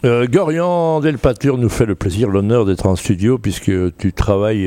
Gorian Delpature nous fait le plaisir, l'honneur d'être en studio puisque tu travailles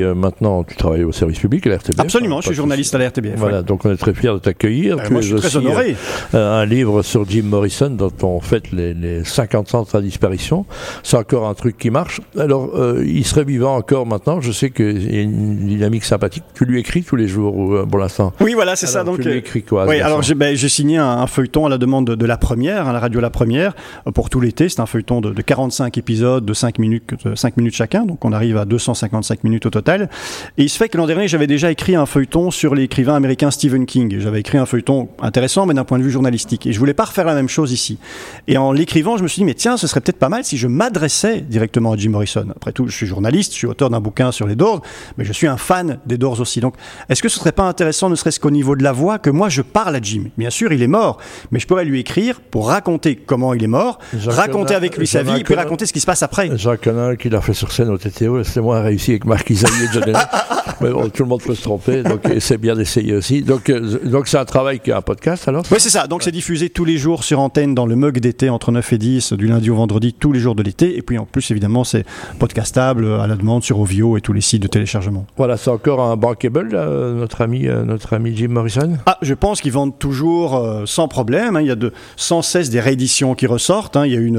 au service public à la RTBF. Absolument, je suis journaliste à la RTBF. Voilà, donc on est très fiers de t'accueillir. Moi, je suis très honoré. Un livre sur Jim Morrison dont on fête les 50 ans de sa disparition. C'est encore un truc qui marche. Alors, il serait vivant encore maintenant. Je sais qu'il y a une dynamique sympathique. Tu lui écris tous les jours pour l'instant. Oui, voilà, c'est alors, ça. Donc, tu lui écris quoi? Oui, alors j'ai signé un feuilleton à la demande de la première, la radio La Première, pour tout l'été. C'est un feuilleton de 45 épisodes de 5 minutes chacun, donc on arrive à 255 minutes au total. Et il se fait que l'an dernier, j'avais déjà écrit un feuilleton sur l'écrivain américain Stephen King. J'avais écrit un feuilleton intéressant, mais d'un point de vue journalistique. Et je voulais pas refaire la même chose ici. Et en l'écrivant, je me suis dit, mais tiens, ce serait peut-être pas mal si je m'adressais directement à Jim Morrison. Après tout, je suis journaliste, je suis auteur d'un bouquin sur les Doors, mais je suis un fan des Doors aussi. Donc, est-ce que ce serait pas intéressant, ne serait-ce qu'au niveau de la voix, que moi je parle à Jim? Bien sûr, il est mort, mais je pourrais lui écrire pour raconter comment il est mort, raconter avec lui sa vie, et puis raconter ce qui se passe après. Jacques Conan, qui l'a fait sur scène au TTO, c'est moins réussi avec Marc Isaïe et John Lennon. Mais bon, tout le monde peut se tromper, donc c'est bien d'essayer aussi. Donc c'est un travail qui est un podcast alors? Oui, c'est ça. Donc c'est diffusé tous les jours sur antenne dans le mug d'été entre 9 et 10, du lundi au vendredi, tous les jours de l'été. Et puis en plus, évidemment, c'est podcastable à la demande sur Ovio et tous les sites de téléchargement. Voilà, c'est encore un bankable, là, notre ami Jim Morrison? Je pense qu'ils vendent toujours sans problème. Il y a sans cesse des rééditions qui ressortent. Il y a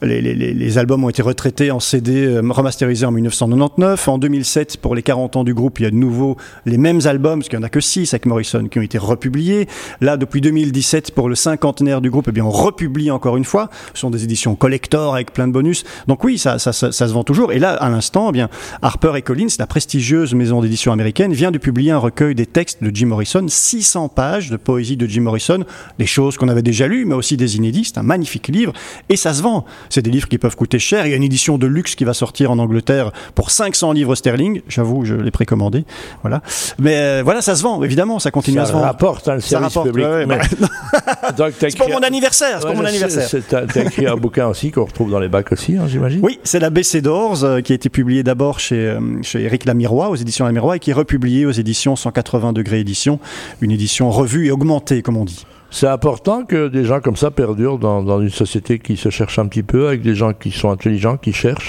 les albums ont été retraités en CD remasterisés en 1999. En 2007, pour les 40 ans du groupe, il y a de nouveau les mêmes albums, parce qu'il n'y en a que 6 avec Morrison, qui ont été republiés. Là, depuis 2017, pour le cinquantenaire du groupe, on republie encore une fois. Ce sont des éditions collector avec plein de bonus. Donc oui, ça se vend toujours. Et là, à l'instant, Harper & Collins, la prestigieuse maison d'édition américaine, vient de publier un recueil des textes de Jim Morrison, 600 pages de poésie de Jim Morrison, des choses qu'on avait déjà lues, mais aussi des inédits. C'est un magnifique livre. Et ça se vend. C'est des livres qui peuvent coûter cher. Il y a une édition de luxe qui va sortir en Angleterre pour 500 livres sterling. J'avoue, je l'ai précommandé. Voilà. Mais voilà, ça se vend. Évidemment, ça continue à se vendre. Ça rapporte, le service public. Ouais, donc, c'est pour mon anniversaire. C'est pour mon anniversaire. T'as écrit un bouquin aussi qu'on retrouve dans les bacs aussi, j'imagine. Oui, c'est la BC Doors qui a été publié d'abord chez Éric Lamirois, aux éditions Lamirois, et qui est republié aux éditions 180 degrés édition, une édition revue et augmentée, comme on dit. C'est important que des gens comme ça perdurent dans une société qui se cherche un petit peu, avec des gens qui sont intelligents, qui cherchent.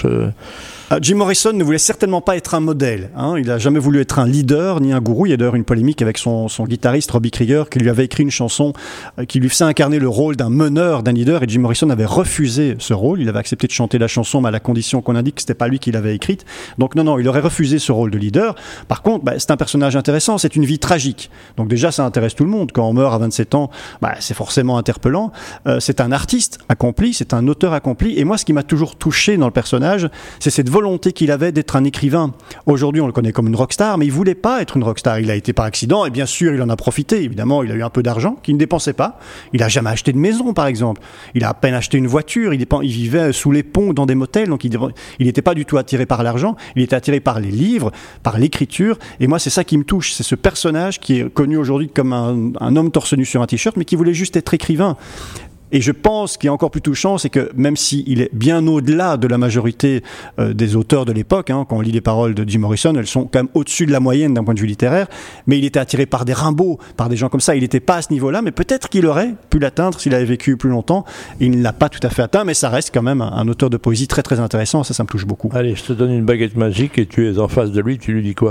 Jim Morrison ne voulait certainement pas être un modèle. Il n'a jamais voulu être un leader ni un gourou. Il y a d'ailleurs une polémique avec son guitariste Robbie Krieger qui lui avait écrit une chanson qui lui faisait incarner le rôle d'un meneur, d'un leader. Et Jim Morrison avait refusé ce rôle. Il avait accepté de chanter la chanson, mais à la condition qu'on indique que c'était pas lui qui l'avait écrite. Donc non, il aurait refusé ce rôle de leader. Par contre, c'est un personnage intéressant. C'est une vie tragique. Donc déjà, ça intéresse tout le monde. Quand on meurt à 27 ans, c'est forcément interpellant. C'est un artiste accompli, c'est un auteur accompli. Et moi, ce qui m'a toujours touché dans le personnage, c'est cette volonté qu'il avait d'être un écrivain. Aujourd'hui, on le connaît comme une rockstar, mais il voulait pas être une rockstar. Il a été par accident, et bien sûr, il en a profité. Évidemment, il a eu un peu d'argent qu'il ne dépensait pas. Il a jamais acheté de maison, par exemple. Il a à peine acheté une voiture. Il vivait sous les ponts dans des motels, donc il n'était pas du tout attiré par l'argent. Il était attiré par les livres, par l'écriture. Et moi, c'est ça qui me touche. C'est ce personnage qui est connu aujourd'hui comme un homme torse nu sur un t-shirt, mais qui voulait juste être écrivain. Et je pense qu'il est encore plus touchant, c'est que même s'il est bien au-delà de la majorité des auteurs de l'époque, quand on lit les paroles de Jim Morrison, elles sont quand même au-dessus de la moyenne d'un point de vue littéraire, mais il était attiré par des Rimbaud, par des gens comme ça. Il n'était pas à ce niveau-là, mais peut-être qu'il aurait pu l'atteindre s'il avait vécu plus longtemps. Il ne l'a pas tout à fait atteint, mais ça reste quand même un auteur de poésie très très intéressant. Ça me touche beaucoup. Allez, je te donne une baguette magique et tu es en face de lui, tu lui dis quoi?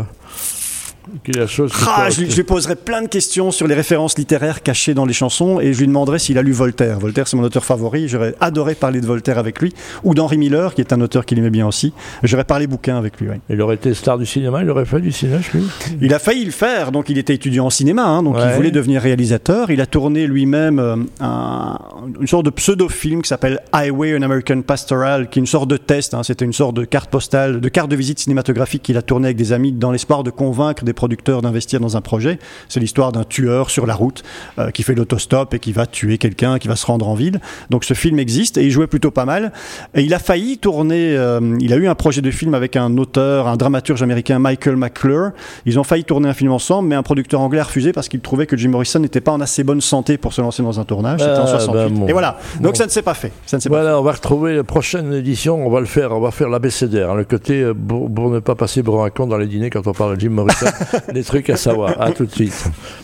Je lui poserais plein de questions sur les références littéraires cachées dans les chansons et je lui demanderais s'il a lu Voltaire. Voltaire, c'est mon auteur favori. J'aurais adoré parler de Voltaire avec lui, ou d'Henry Miller, qui est un auteur qu'il aimait bien aussi. J'aurais parlé bouquin avec lui. Oui. Il aurait été star du cinéma, il aurait fait du cinéma, lui. Il a failli le faire. Donc il était étudiant en cinéma, donc il voulait devenir réalisateur. Il a tourné lui-même une sorte de pseudo-film qui s'appelle Highway, an American Pastoral, qui est une sorte de test. C'était une sorte de carte postale, de carte de visite cinématographique qu'il a tourné avec des amis dans l'espoir de convaincre des producteurs d'investir dans un projet. C'est l'histoire d'un tueur sur la route qui fait l'autostop et qui va tuer quelqu'un, qui va se rendre en ville. Donc ce film existe et il jouait plutôt pas mal. Et il a failli tourner, il a eu un projet de film avec un auteur, un dramaturge américain, Michael McClure. Ils ont failli tourner un film ensemble, mais un producteur anglais a refusé parce qu'il trouvait que Jim Morrison n'était pas en assez bonne santé pour se lancer dans un tournage. C'était en 68. Et voilà. Donc ça ne s'est pas fait. On va retrouver la prochaine édition, on va faire l'abécédaire, le côté pour ne pas passer pour un con dans les dîners quand on parle de Jim Morrison. Les trucs à savoir. À tout de suite.